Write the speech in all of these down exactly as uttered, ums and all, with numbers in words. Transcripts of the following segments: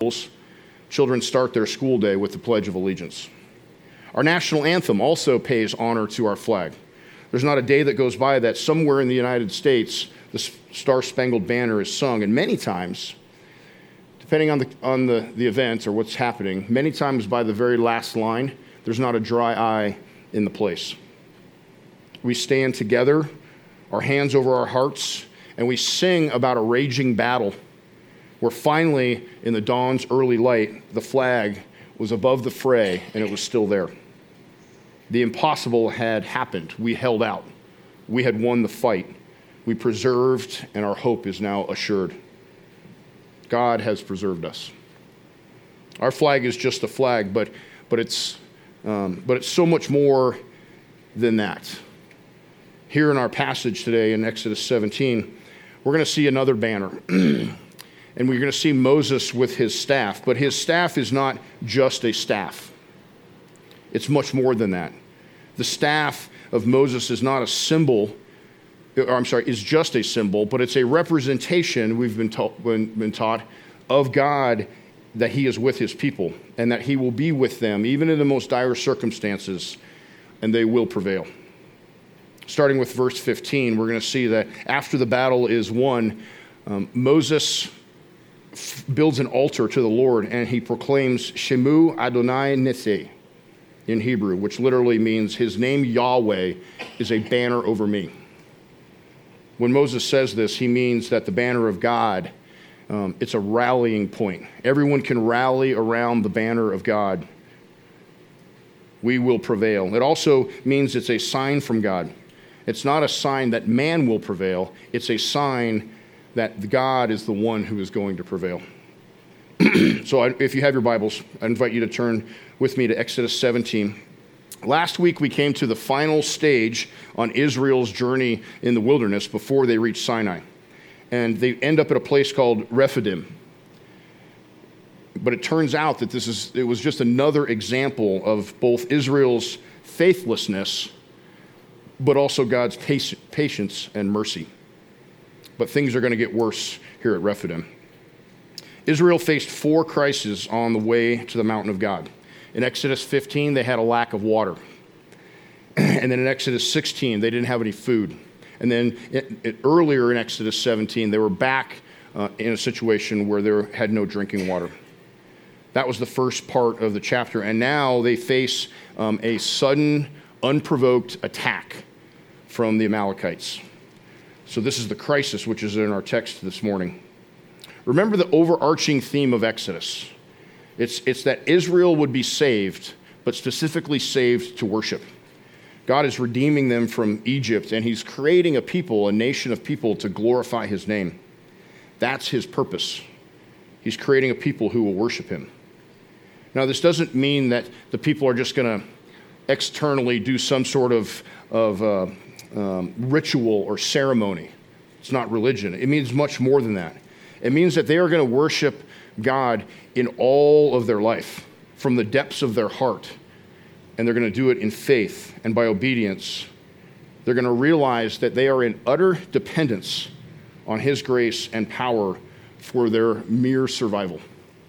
schools, children start their school day with the Pledge of Allegiance. Our national anthem also pays honor to our flag. There's not a day that goes by that somewhere in the United States the Star-Spangled Banner is sung, and many times, depending on the on the, the event or what's happening, many times by the very last line, there's not a dry eye in the place. We stand together, our hands over our hearts, and we sing about a raging battle where finally, in the dawn's early light, the flag was above the fray and it was still there. The impossible had happened. We held out. We had won the fight. We preserved, and our hope is now assured. God has preserved us. Our flag is just a flag, but but it's um, but it's so much more than that. Here in our passage today in Exodus seventeen, we're going to see another banner. And we're going to see Moses with his staff. But his staff is not just a staff. It's much more than that. The staff of Moses is not a symbol, or I'm sorry, is just a symbol, but it's a representation, we've been, ta- been taught, of God, that he is with his people and that he will be with them, even in the most dire circumstances, and they will prevail. Starting with verse fifteen, we're going to see that after the battle is won, um, Moses f- builds an altar to the Lord, and he proclaims Shemu Adonai Nissi in Hebrew, which literally means his name Yahweh is a banner over me. When Moses says this, he means that the banner of God, um, it's a rallying point. Everyone can rally around the banner of God. We will prevail. It also means it's a sign from God. It's not a sign that man will prevail. It's a sign that God is the one who is going to prevail. So I, if you have your Bibles, I invite you to turn with me to Exodus seventeen. Last week we came to the final stage on Israel's journey in the wilderness before they reach Sinai. And they end up at a place called Rephidim. But it turns out that this is it was just another example of both Israel's faithlessness, but also God's patience and mercy. But things are going to get worse here at Rephidim. Israel faced four crises on the way to the mountain of God. In Exodus fifteen, they had a lack of water. And then in Exodus sixteen, they didn't have any food. And then it, it, earlier in Exodus seventeen, they were back uh, in a situation where they had no drinking water. That was the first part of the chapter. And now they face um, a sudden, unprovoked attack from the Amalekites. So this is the crisis which is in our text this morning. Remember the overarching theme of Exodus. It's, it's that Israel would be saved, but specifically saved to worship. God is redeeming them from Egypt, and he's creating a people, a nation of people, to glorify his name. That's his purpose. He's creating a people who will worship him. Now, this doesn't mean that the people are just going to externally do some sort of, of uh, um, ritual or ceremony. It's not religion. It means much more than that. It means that they are going to worship God in all of their life, from the depths of their heart. And they're going to do it in faith and by obedience. They're going to realize that they are in utter dependence on his grace and power for their mere survival.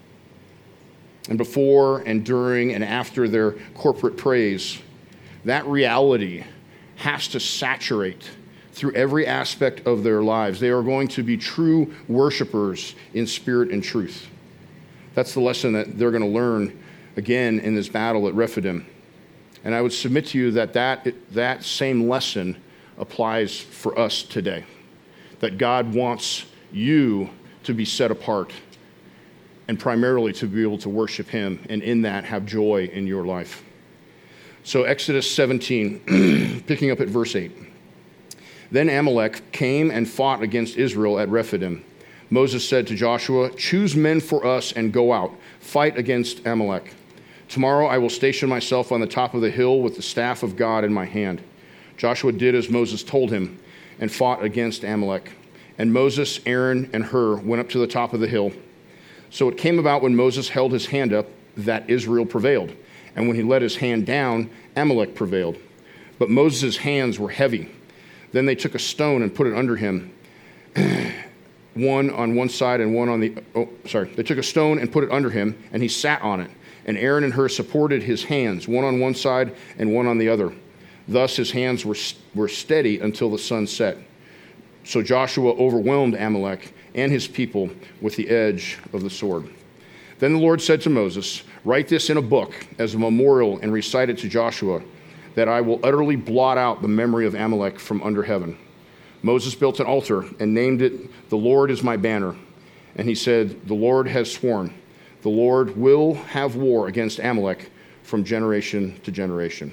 And before and during and after their corporate praise, that reality has to saturate through every aspect of their lives. They are going to be true worshipers in spirit and truth. That's the lesson that they're going to learn again in this battle at Rephidim. And I would submit to you that that, that same lesson applies for us today. That God wants you to be set apart and primarily to be able to worship him, and in that have joy in your life. So Exodus seventeen, picking up at verse eight. Then Amalek came and fought against Israel at Rephidim. Moses said to Joshua, "Choose men for us and go out, fight against Amalek. Tomorrow I will station myself on the top of the hill with the staff of God in my hand." Joshua did as Moses told him and fought against Amalek. And Moses, Aaron, and Hur went up to the top of the hill. So it came about when Moses held his hand up that Israel prevailed. And when he let his hand down, Amalek prevailed. But Moses' hands were heavy. Then they took a stone and put it under him. one on one side and one on the, oh, sorry. They took a stone and put it under him, and he sat on it. And Aaron and Hur supported his hands, one on one side and one on the other. Thus his hands were, were steady until the sun set. So Joshua overwhelmed Amalek and his people with the edge of the sword. Then the Lord said to Moses, "Write this in a book as a memorial and recite it to Joshua, that I will utterly blot out the memory of Amalek from under heaven." Moses built an altar and named it, "The Lord is my banner." And he said, "The Lord has sworn, the Lord will have war against Amalek from generation to generation."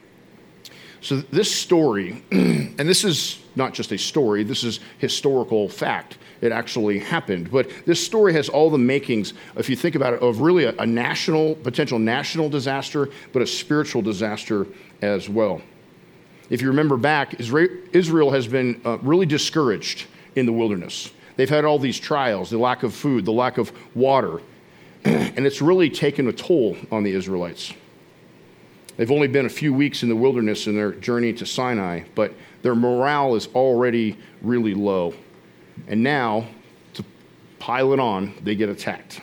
So this story, and this is not just a story, this is historical fact. It actually happened. But this story has all the makings, if you think about it, of really a, a national, potential national disaster, but a spiritual disaster as well. If you remember back, Israel has been uh, really discouraged in the wilderness. They've had all these trials, the lack of food, the lack of water, and it's really taken a toll on the Israelites. They've only been a few weeks in the wilderness in their journey to Sinai, but their morale is already really low. And now, to pile it on, they get attacked.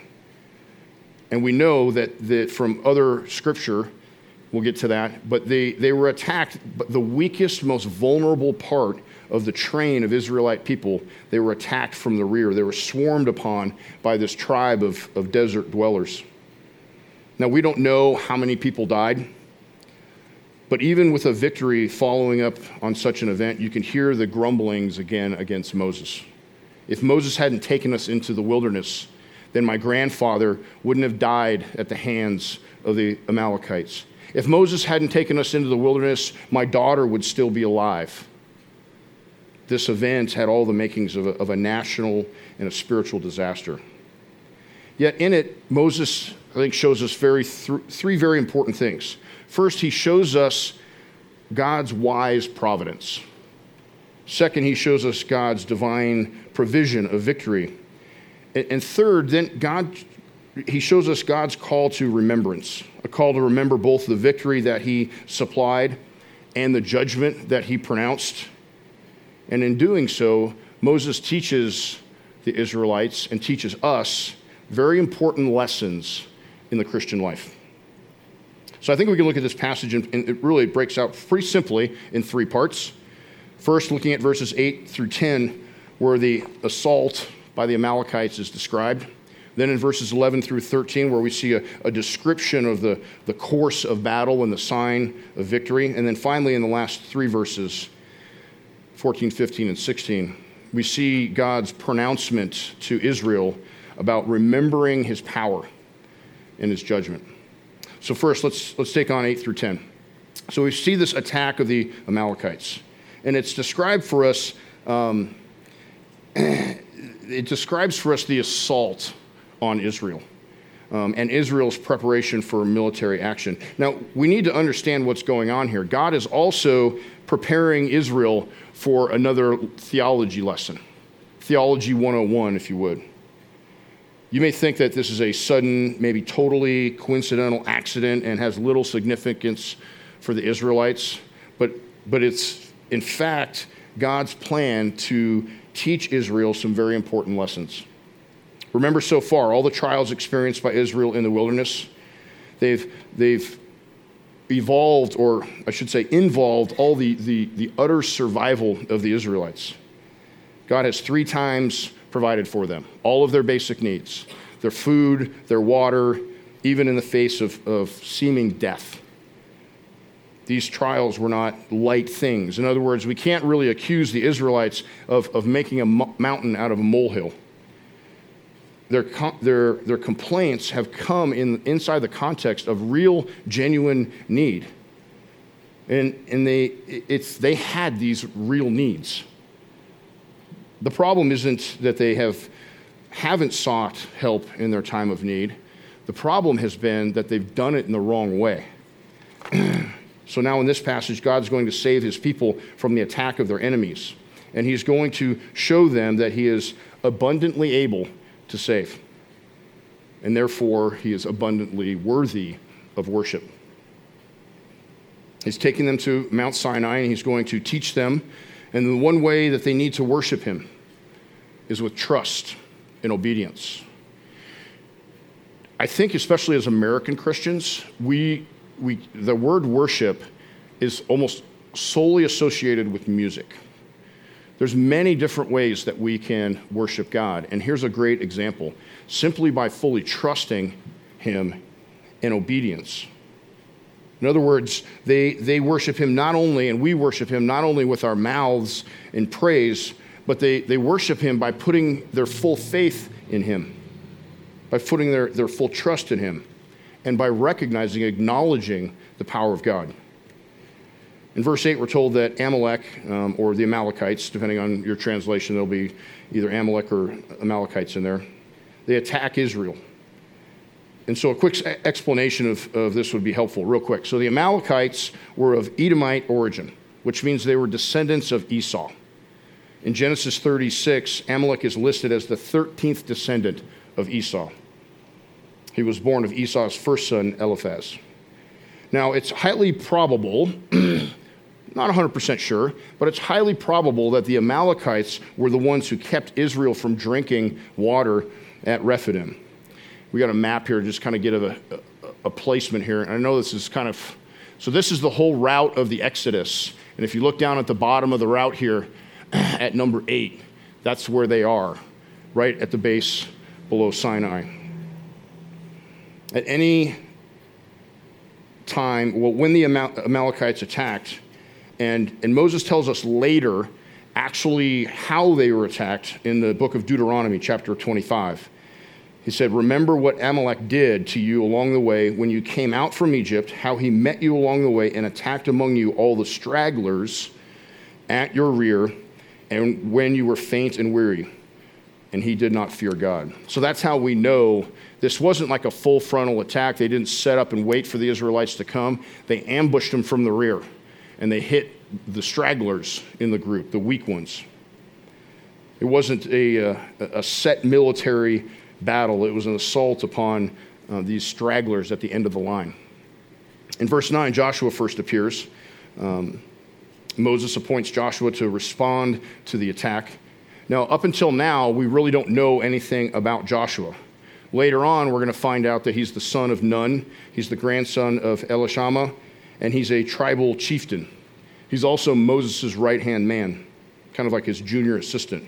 And we know that, that from other scripture, we'll get to that, but they, they were attacked, but the weakest, most vulnerable part of the train of Israelite people, they were attacked from the rear. They were swarmed upon by this tribe of, of desert dwellers. Now, we don't know how many people died, but even with a victory following up on such an event, you can hear the grumblings again against Moses. If Moses hadn't taken us into the wilderness, then my grandfather wouldn't have died at the hands of the Amalekites. If Moses hadn't taken us into the wilderness, my daughter would still be alive. This event had all the makings of a, of a national and a spiritual disaster. Yet in it, Moses, I think, shows us very th- three very important things. First, he shows us God's wise providence. Second, he shows us God's divine provision of victory. And, and third, then God, he shows us God's call to remembrance, a call to remember both the victory that he supplied and the judgment that he pronounced. And in doing so, Moses teaches the Israelites and teaches us very important lessons in the Christian life. So I think we can look at this passage, and it really breaks out pretty simply in three parts. First, looking at verses eight through ten, where the assault by the Amalekites is described. Then in verses eleven through thirteen, where we see a, a description of the, the course of battle and the sign of victory. And then finally, in the last three verses, fourteen, fifteen, and sixteen, we see God's pronouncement to Israel about remembering his power and his judgment. So first, let's let's take on eight through ten. So we see this attack of the Amalekites, and it's described for us. Um, it describes for us the assault on Israel um, and Israel's preparation for military action. Now we need to understand what's going on here. God is also preparing Israel for another theology lesson, Theology one oh one, if you would. You may think that this is a sudden, maybe totally coincidental accident and has little significance for the Israelites, but, but it's, in fact, God's plan to teach Israel some very important lessons. Remember so far, all the trials experienced by Israel in the wilderness, they've, they've evolved, or I should say involved, all the, the, the utter survival of the Israelites. God has three times provided for them, all of their basic needs, their food, their water, even in the face of, of seeming death. These trials were not light things. In other words, we can't really accuse the Israelites of, of making a mo- mountain out of a molehill. Their, their, their complaints have come in, inside the context of real, genuine need. And, and they, it's, they had these real needs. The problem isn't that they have, haven't sought help in their time of need. The problem has been that they've done it in the wrong way. So now in this passage, God's going to save his people from the attack of their enemies. And he's going to show them that he is abundantly able to save. And therefore, he is abundantly worthy of worship. He's taking them to Mount Sinai, and he's going to teach them. And the one way that they need to worship him, is with trust and obedience. I think especially as American Christians, we, we, the word worship is almost solely associated with music. There's many different ways that we can worship God, and here's a great example. Simply by fully trusting him in obedience. In other words, they, they worship him not only, and we worship him not only with our mouths in praise, but they, they worship him by putting their full faith in him, by putting their, their full trust in him, and by recognizing, acknowledging the power of God. In verse eight, we're told that Amalek, um, or the Amalekites, depending on your translation, there'll be either Amalek or Amalekites in there, they attack Israel. And so a quick explanation of, of this would be helpful, real quick. So the Amalekites were of Edomite origin, which means they were descendants of Esau. In Genesis thirty-six, Amalek is listed as the thirteenth descendant of Esau. He was born of Esau's first son, Eliphaz. Now, it's highly probable, not one hundred percent sure, but it's highly probable that the Amalekites were the ones who kept Israel from drinking water at Rephidim. We got a map here, just kind of get a, a, a placement here. And I know this is kind of, so this is the whole route of the Exodus. And if you look down at the bottom of the route here at number eight, that's where they are, right at the base below Sinai. At any time, well, when the Amalekites attacked, and, and Moses tells us later actually how they were attacked in the book of Deuteronomy, chapter twenty-five. He said, remember what Amalek did to you along the way when you came out from Egypt, how he met you along the way and attacked among you all the stragglers at your rear, and when you were faint and weary, and he did not fear God. So that's how we know this wasn't like a full frontal attack. They didn't set up and wait for the Israelites to come. They ambushed them from the rear, and they hit the stragglers in the group, the weak ones. It wasn't a, a, a set military battle. It was an assault upon uh, these stragglers at the end of the line. In verse nine, Joshua first appears. Um, Moses appoints Joshua to respond to the attack. Now, up until now, we really don't know anything about Joshua. Later on, we're going to find out that he's the son of Nun. He's the grandson of Elishama, and he's a tribal chieftain. He's also Moses' right-hand man, kind of like his junior assistant.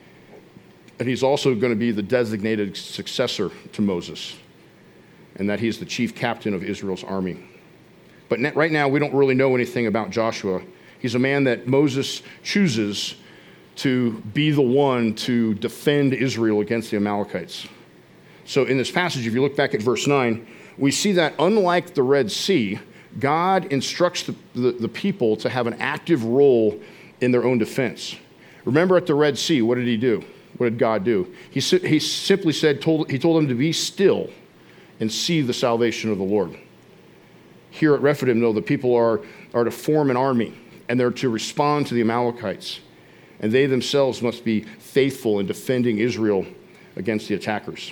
And he's also going to be the designated successor to Moses, and that he's the chief captain of Israel's army. But right now, we don't really know anything about Joshua. He's a man that Moses chooses to be the one to defend Israel against the Amalekites. So in this passage, if you look back at verse nine, we see that unlike the Red Sea, God instructs the, the, the people to have an active role in their own defense. Remember at the Red Sea, what did he do? What did God do? He, he simply said, told, he told them to be still and see the salvation of the Lord. Here at Rephidim, though, the people are, are to form an army, and they're to respond to the Amalekites. And they themselves must be faithful in defending Israel against the attackers.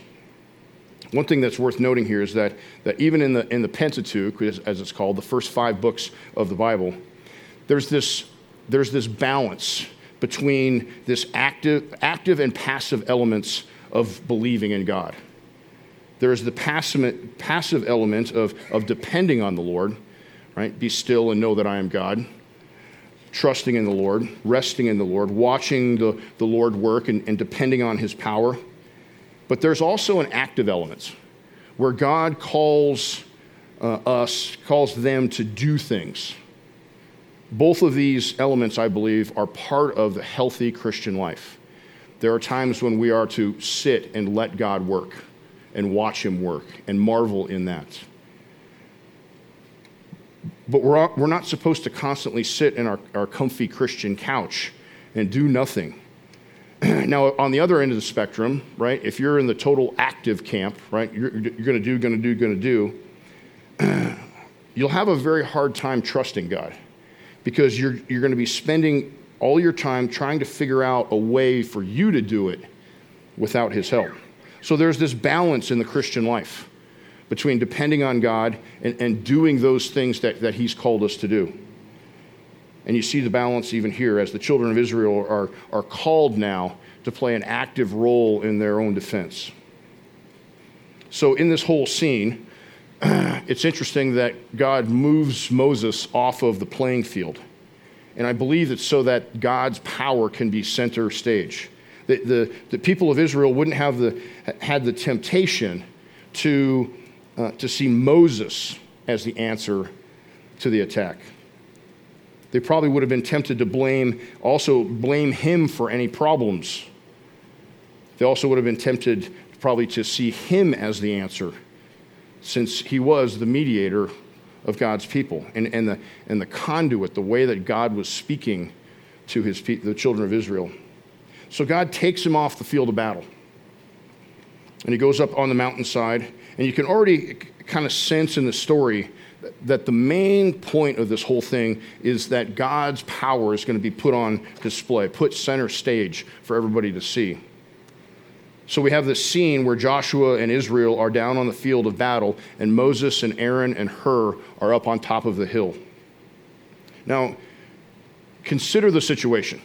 One thing that's worth noting here is that, that even in the, in the Pentateuch, as, as it's called, the first five books of the Bible, there's this, there's this balance between this active, active and passive elements of believing in God. There's the passive, passive element of, of depending on the Lord, right? Be still and know that I am God. Trusting in the Lord, resting in the Lord, watching the, the Lord work and, and depending on his power. But there's also an active element where God calls uh, us, calls them to do things. Both of these elements, I believe, are part of the healthy Christian life. There are times when we are to sit and let God work and watch him work and marvel in that. But we're, we're not supposed to constantly sit in our, our comfy Christian couch and do nothing. Now, on the other end of the spectrum, right, if you're in the total active camp, right, you're, you're going to do, going to do, going to do, you'll have a very hard time trusting God because you're, you're going to be spending all your time trying to figure out a way for you to do it without his help. So there's this balance in the Christian life between depending on God and, and doing those things that, that he's called us to do. And you see the balance even here as the children of Israel are, are called now to play an active role in their own defense. So in this whole scene, it's interesting that God moves Moses off of the playing field. And I believe it's so that God's power can be center stage. The, the, the people of Israel wouldn't have the, had the temptation to, uh, to see Moses as the answer to the attack. They probably would have been tempted to blame, also blame him for any problems. They also would have been tempted probably to see him as the answer, since he was the mediator of God's people and, and, the, and the conduit, the way that God was speaking to his the children of Israel. So God takes him off the field of battle, and he goes up on the mountainside, and you can already kind of sense in the story that the main point of this whole thing is that God's power is going to be put on display, put center stage for everybody to see. So we have this scene where Joshua and Israel are down on the field of battle, and Moses and Aaron and Hur are up on top of the hill. Now, consider the situation.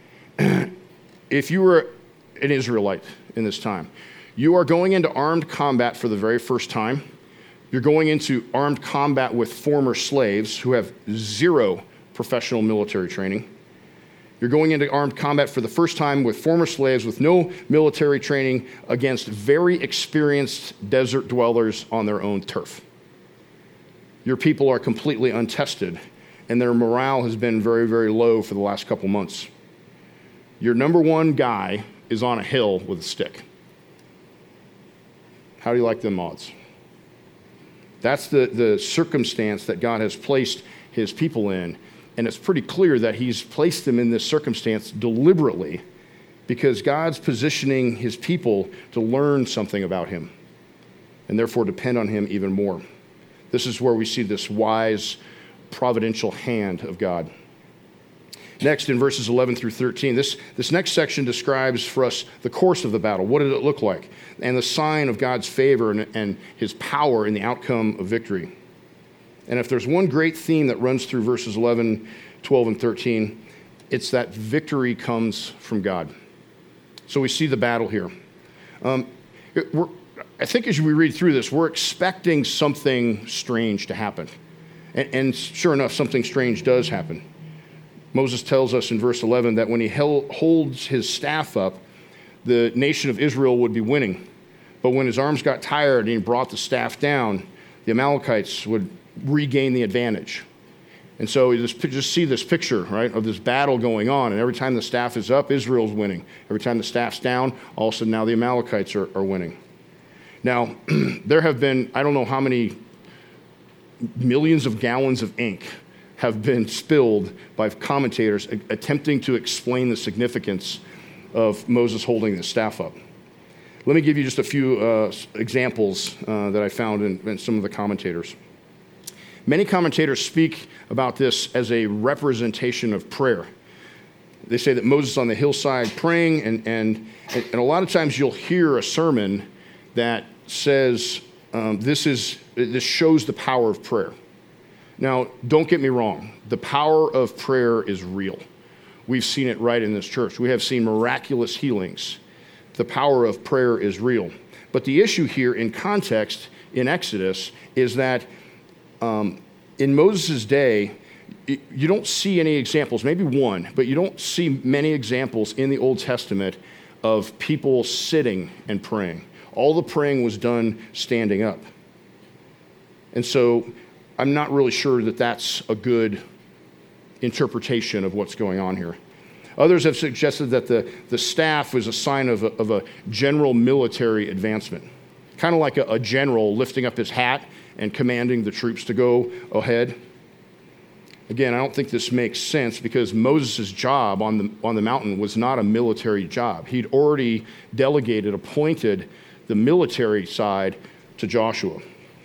If you were an Israelite in this time, you are going into armed combat for the very first time. You're going into armed combat with former slaves who have zero professional military training. You're going into armed combat for the first time with former slaves with no military training against very experienced desert dwellers on their own turf. Your people are completely untested, and their morale has been very, very low for the last couple months. Your number one guy is on a hill with a stick. How do you like them odds? That's the, the circumstance that God has placed his people in. And it's pretty clear that he's placed them in this circumstance deliberately because God's positioning his people to learn something about him and therefore depend on him even more. This is where we see this wise, providential hand of God. Next, in verses eleven through thirteen, this, this next section describes for us the course of the battle. What did it look like? And the sign of God's favor and, and his power in the outcome of victory. And if there's one great theme that runs through verses eleven, twelve, and thirteen, it's that victory comes from God. So we see the battle here. Um, it, we're, I think as we read through this, we're expecting something strange to happen. And, and sure enough, something strange does happen. Moses tells us in verse eleven that when he held, holds his staff up, the nation of Israel would be winning. But when his arms got tired and he brought the staff down, the Amalekites would regain the advantage. And so you just, just see this picture, right, of this battle going on. And every time the staff is up, Israel's winning. Every time the staff's down, all of a sudden now the Amalekites are, are winning. Now, there have been, I don't know how many millions of gallons of ink have been spilled by commentators attempting to explain the significance of Moses holding the staff up. Let me give you just a few uh, examples uh, that I found in, in some of the commentators. Many commentators speak about this as a representation of prayer. They say that Moses is on the hillside praying, and, and, and a lot of times you'll hear a sermon that says um, this is this shows the power of prayer. Now, don't get me wrong. The power of prayer is real. We've seen it right in this church. We have seen miraculous healings. The power of prayer is real. But the issue here in context in Exodus is that um, in Moses' day, you don't see any examples, maybe one, but you don't see many examples in the Old Testament of people sitting and praying. All the praying was done standing up. And so I'm not really sure that that's a good interpretation of what's going on here. Others have suggested that the, the staff was a sign of a, of a general military advancement, kind of like a, a general lifting up his hat and commanding the troops to go ahead. Again, I don't think this makes sense because Moses' job on the, on the mountain was not a military job. He'd already delegated, appointed the military side to Joshua.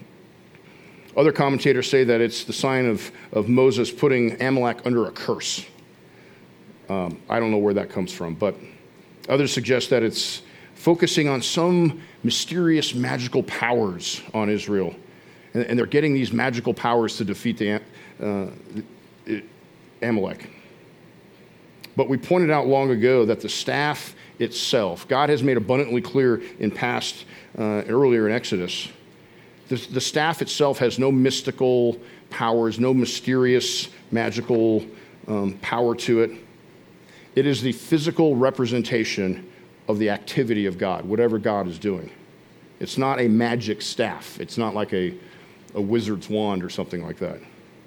Other commentators say that it's the sign of, of Moses putting Amalek under a curse. Um, I don't know where that comes from, but others suggest that it's focusing on some mysterious magical powers on Israel. And, and they're getting these magical powers to defeat the uh, Amalek. But we pointed out long ago that the staff itself, God has made abundantly clear in past, uh, earlier in Exodus, the, the staff itself has no mystical powers, no mysterious, magical um, power to it. It is the physical representation of the activity of God, whatever God is doing. It's not a magic staff. It's not like a, a wizard's wand or something like that.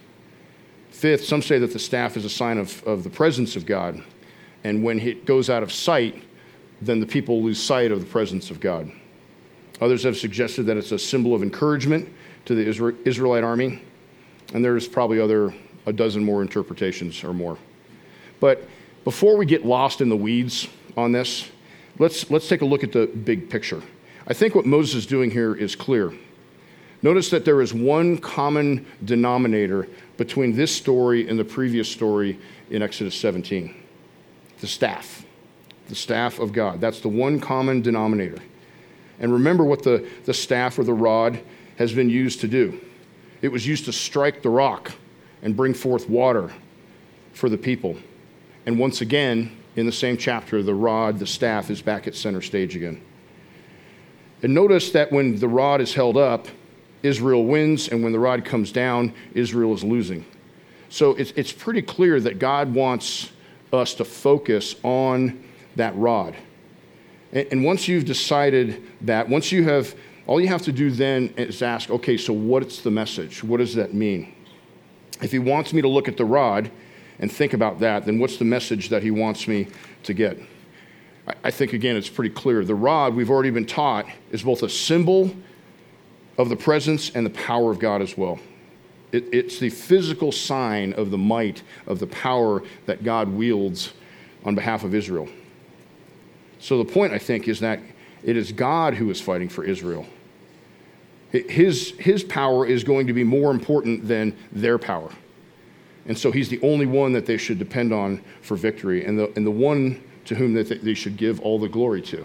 Fifth, some say that the staff is a sign of, of the presence of God. And when it goes out of sight, then the people lose sight of the presence of God. Others have suggested that it's a symbol of encouragement to the Isra- Israelite army. And there's probably other, a dozen more interpretations or more. But before we get lost in the weeds on this, let's, let's take a look at the big picture. I think what Moses is doing here is clear. Notice that there is one common denominator between this story and the previous story in Exodus seventeen. The staff. The staff of God. That's the one common denominator. And remember what the, the staff or the rod has been used to do. It was used to strike the rock and bring forth water for the people. And once again, in the same chapter, the rod, the staff, is back at center stage again. And notice that when the rod is held up, Israel wins, and when the rod comes down, Israel is losing. So it's, it's pretty clear that God wants us to focus on that rod. And, and once you've decided that, once you have, all you have to do then is ask, okay, so what's the message? What does that mean? If he wants me to look at the rod and think about that, then what's the message that he wants me to get? I, I think, again, it's pretty clear. The rod, we've already been taught, is both a symbol of the presence and the power of God as well. It, it's the physical sign of the might, of the power that God wields on behalf of Israel. So the point, I think, is that it is God who is fighting for Israel. His, his power is going to be more important than their power. And so he's the only one that they should depend on for victory, and the, and the one to whom that they should give all the glory to.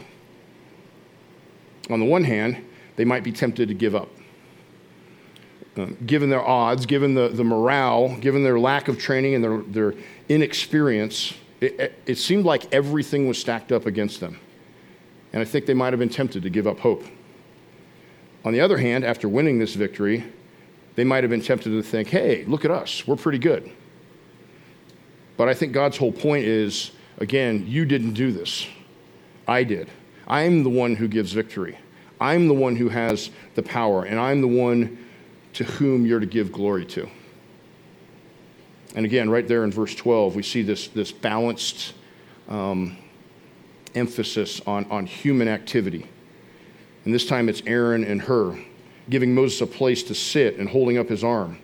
On the one hand, they might be tempted to give up. Uh, given their odds, given the, the morale, given their lack of training and their, their inexperience, it, it seemed like everything was stacked up against them. And I think they might have been tempted to give up hope. On the other hand, after winning this victory, they might have been tempted to think, hey, look at us, we're pretty good. But I think God's whole point is, again, you didn't do this. I did. I'm the one who gives victory. I'm the one who has the power, and I'm the one to whom you're to give glory to. And again, right there in verse twelve, we see this, this balanced um, emphasis on, on human activity. And this time it's Aaron and Hur, giving Moses a place to sit and holding up his arm.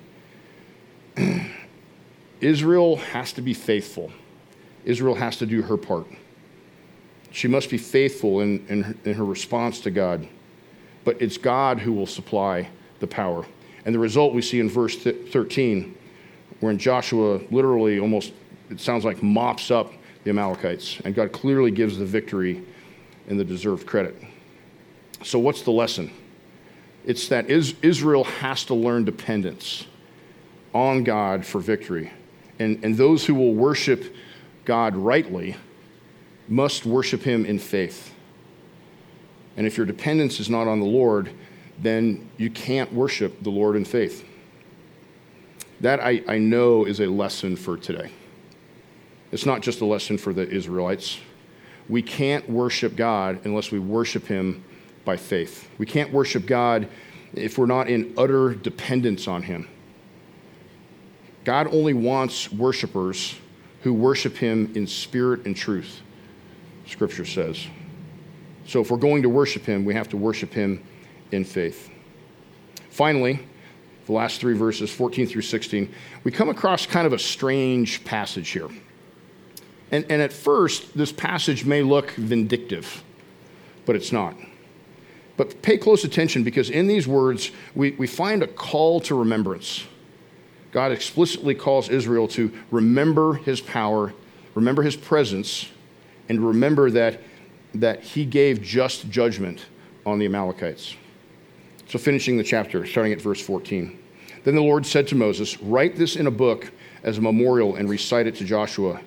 Israel has to be faithful. Israel has to do her part. She must be faithful in, in, in her response to God. But it's God who will supply the power. And the result we see in verse thirteen, wherein Joshua literally almost, it sounds like, mops up the Amalekites. And God clearly gives the victory and the deserved credit. So what's the lesson? It's that Israel has to learn dependence on God for victory. And, and those who will worship God rightly must worship him in faith. And if your dependence is not on the Lord, then you can't worship the Lord in faith. That, I, I know, is a lesson for today. It's not just a lesson for the Israelites. We can't worship God unless we worship him by faith. We can't worship God if we're not in utter dependence on him. God only wants worshipers who worship him in spirit and truth, Scripture says. So if we're going to worship him, we have to worship him in faith. Finally, the last three verses, fourteen through sixteen, we come across kind of a strange passage here. And, and at first, this passage may look vindictive, but it's not. But pay close attention, because in these words, we, we find a call to remembrance. God explicitly calls Israel to remember his power, remember his presence, and remember that, that he gave just judgment on the Amalekites. So finishing the chapter, starting at verse fourteen. Then the Lord said to Moses, "Write this in a book as a memorial and recite it to Joshua,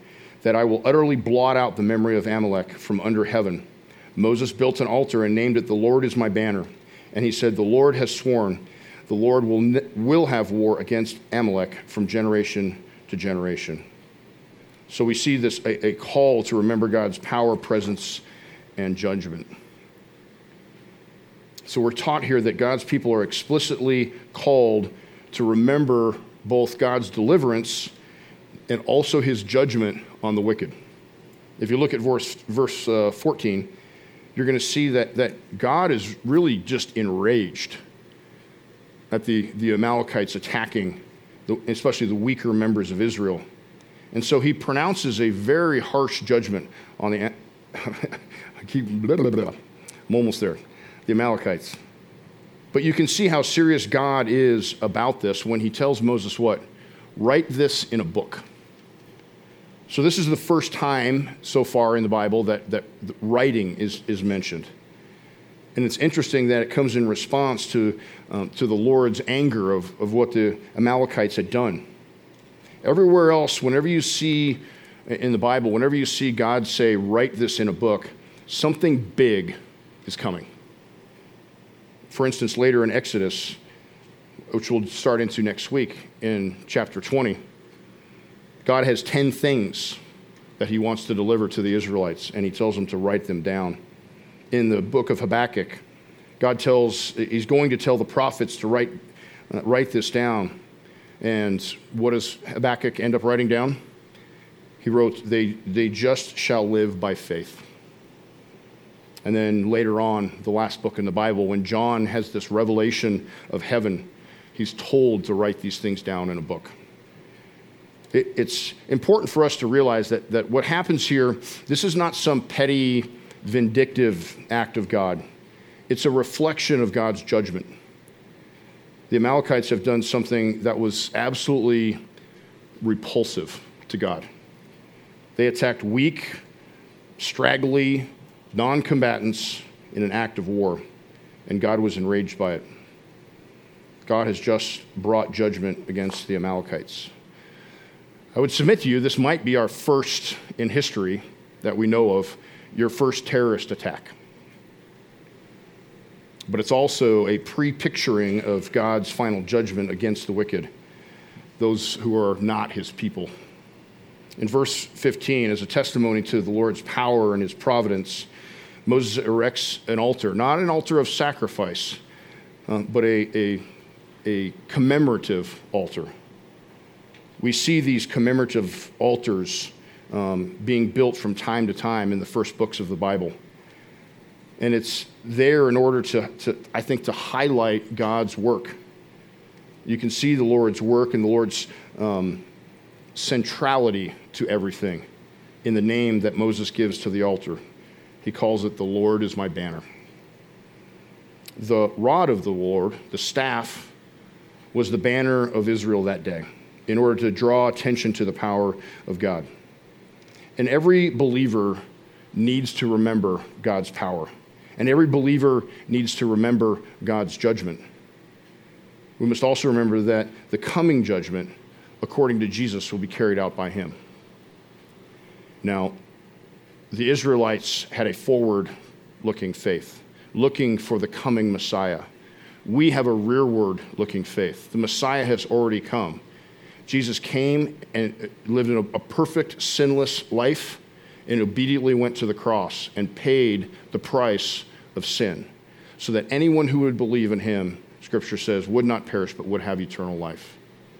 that I will utterly blot out the memory of Amalek from under heaven. Moses built an altar and named it, "The Lord is my banner." And he said, "The Lord has sworn, the Lord will, will have war against Amalek from generation to generation." So we see this, a, a call to remember God's power, presence, and judgment. So we're taught here that God's people are explicitly called to remember both God's deliverance and also his judgment on the wicked. If you look at verse, verse uh, fourteen, you're going to see that, that God is really just enraged at the, the Amalekites attacking, the, especially the weaker members of Israel. And so he pronounces a very harsh judgment on the, I keep, blah, blah, blah. I'm almost there, the Amalekites. But you can see how serious God is about this when he tells Moses what? Write this in a book. So this is the first time so far in the Bible that, that writing is, is mentioned. And it's interesting that it comes in response to, um, to the Lord's anger of, of what the Amalekites had done. Everywhere else, whenever you see in the Bible, whenever you see God say, write this in a book, something big is coming. For instance, later in Exodus, which we'll start into next week in chapter twenty, God has ten things that he wants to deliver to the Israelites, and he tells them to write them down. In the book of Habakkuk, God tells, he's going to tell the prophets to write, uh, write this down. And what does Habakkuk end up writing down? He wrote, they, they just shall live by faith. And then later on, the last book in the Bible, when John has this revelation of heaven, he's told to write these things down in a book. It, it's important for us to realize that, that what happens here, this is not some petty, vindictive act of God. It's a reflection of God's judgment. The Amalekites have done something that was absolutely repulsive to God. They attacked weak, straggly, non-combatants in an act of war, and God was enraged by it. God has just brought judgment against the Amalekites. I would submit to you this might be our first in history that we know of, your first terrorist attack. But it's also a pre-picturing of God's final judgment against the wicked, those who are not his people. In verse fifteen, as a testimony to the Lord's power and his providence, Moses erects an altar, not an altar of sacrifice, uh, but a, a, a commemorative altar. We see these commemorative altars um, being built from time to time in the first books of the Bible. And it's there in order to, to, I think, to highlight God's work. You can see the Lord's work and the Lord's um, centrality to everything in the name that Moses gives to the altar. He calls it, "The Lord is my banner." The rod of the Lord, the staff, was the banner of Israel that day in order to draw attention to the power of God. And every believer needs to remember God's power. And every believer needs to remember God's judgment. We must also remember that the coming judgment, according to Jesus, will be carried out by him. Now, the Israelites had a forward-looking faith, looking for the coming Messiah. We have a rearward-looking faith. The Messiah has already come. Jesus came and lived in a, a perfect, sinless life and obediently went to the cross and paid the price of sin so that anyone who would believe in him, Scripture says, would not perish but would have eternal life.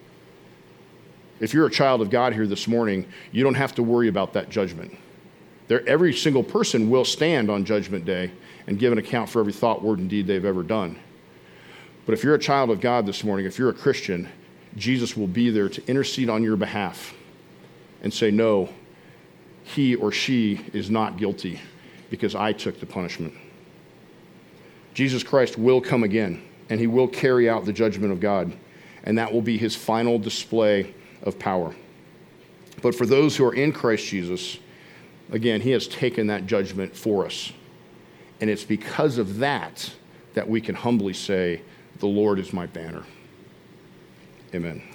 If you're a child of God here this morning, you don't have to worry about that judgment. There, every single person will stand on Judgment Day and give an account for every thought, word, and deed they've ever done. But if you're a child of God this morning, if you're a Christian, Jesus will be there to intercede on your behalf and say, no, he or she is not guilty because I took the punishment. Jesus Christ will come again, and he will carry out the judgment of God, and that will be his final display of power. But for those who are in Christ Jesus, again, he has taken that judgment for us. And it's because of that that we can humbly say, "The Lord is my banner." Amen.